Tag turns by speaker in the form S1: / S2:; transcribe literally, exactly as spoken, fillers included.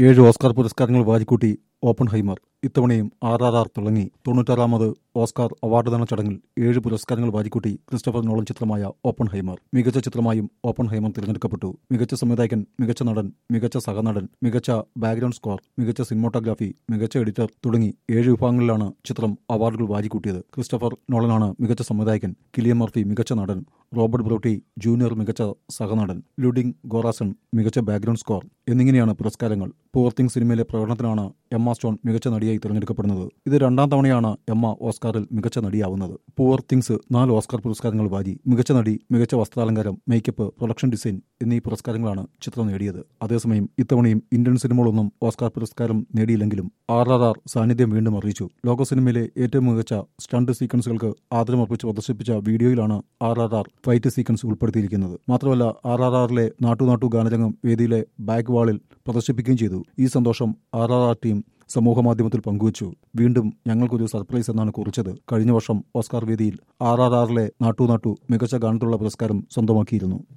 S1: ഏഴ് ഓസ്കാർ പുരസ്കാരങ്ങൾ വാരിക്കൂട്ടി ഓപ്പൺഹൈമർ. ഇത്തവണയും ആർ ആർ ആർ തിളങ്ങി. തൊണ്ണൂറ്റാറാമത് ഓസ്കാർ അവാർഡ്ദാന ചടങ്ങിൽ ഏഴ് പുരസ്കാരങ്ങൾ വാരിക്കൂട്ടി ക്രിസ്റ്റഫർ നോളൻ ചിത്രമായ ഓപ്പൺഹൈമർ. മികച്ച ചിത്രമായും ഓപ്പൺഹൈമർ തിരഞ്ഞെടുക്കപ്പെട്ടു. മികച്ച സംവിധായകൻ, മികച്ച നടൻ, മികച്ച സഹനടൻ, മികച്ച ബാക്ക്ഗ്രൗണ്ട് സ്കോർ, മികച്ച സിനിമോട്ടോഗ്രാഫി, മികച്ച എഡിറ്റർ തുടങ്ങി ഏഴ് വിഭാഗങ്ങളിലാണ് ചിത്രം അവാർഡുകൾ വാരിക്കൂട്ടിയത്. ക്രിസ്റ്റഫർ നോളനാണ് മികച്ച സംവിധായകൻ, കിലിയൻ മർഫി മികച്ച നടൻ, റോബർട്ട് ബ്രൗട്ടി ജൂനിയർ മികച്ച സഹനടൻ, ലുഡിങ് ഗോറാസൺ മികച്ച ബാക്ക്ഗ്രൗണ്ട് സ്കോർ എന്നിങ്ങനെയാണ് പുരസ്കാരങ്ങൾ. പൂവർ തിങ്സ് സിനിമയിലെ പ്രകടനത്തിനാണ് എമ്മ സ്റ്റോൺ മികച്ച നടിയായി തിരഞ്ഞെടുക്കപ്പെടുന്നത്. ഇത് രണ്ടാം തവണയാണ് എമ്മ ഓസ്കാറിൽ മികച്ച നടിയാവുന്നത്. പൂവർ തിങ്സ് നാല് ഓസ്കാർ പുരസ്കാരങ്ങൾ വാരി. മികച്ച നടി, മികച്ച വസ്ത്രാലങ്കാരം, മേക്കപ്പ്, പ്രൊഡക്ഷൻ ഡിസൈൻ എന്നീ പുരസ്കാരങ്ങളാണ് ചിത്രം നേടിയത്. അതേസമയം ഇത്തവണയും ഇന്ത്യൻ സിനിമകളൊന്നും ഓസ്കാർ പുരസ്കാരം നേടിയില്ലെങ്കിലും ആർ ആർ ആർ സാന്നിധ്യം വീണ്ടും അറിയിച്ചു. ലോക സിനിമയിലെ ഏറ്റവും മികച്ച സ്റ്റണ്ട് സീക്വൻസുകൾക്ക് ആദരമർപ്പിച്ച് പ്രദർശിപ്പിച്ച വീഡിയോയിലാണ് R R R fight sequence ഉൾപ്പെടുത്തിയിരിക്കുന്നത്. മാത്രമല്ല ആർ ആർ ആറിലെ നാട്ടു നാട്ടു ഗാനരംഗം വേദിയിലെ ബാക്ക് വാളിൽ പ്രദർശിപ്പിക്കുകയും ചെയ്തു. ഈ സന്തോഷം ആർ ആർ ആർ ടീം സമൂഹമാധ്യമത്തിൽ പങ്കുവച്ചു. വീണ്ടും ഞങ്ങൾക്കൊരു സർപ്രൈസ് എന്നാണ് കുറിച്ചത്. കഴിഞ്ഞ വർഷം ഓസ്കാർ വേദിയിൽ ആർ ആർ ആറിലെ നാട്ടു നാട്ടു മികച്ച ഗാനത്തിലുള്ള പുരസ്കാരം സ്വന്തമാക്കിയിരുന്നു.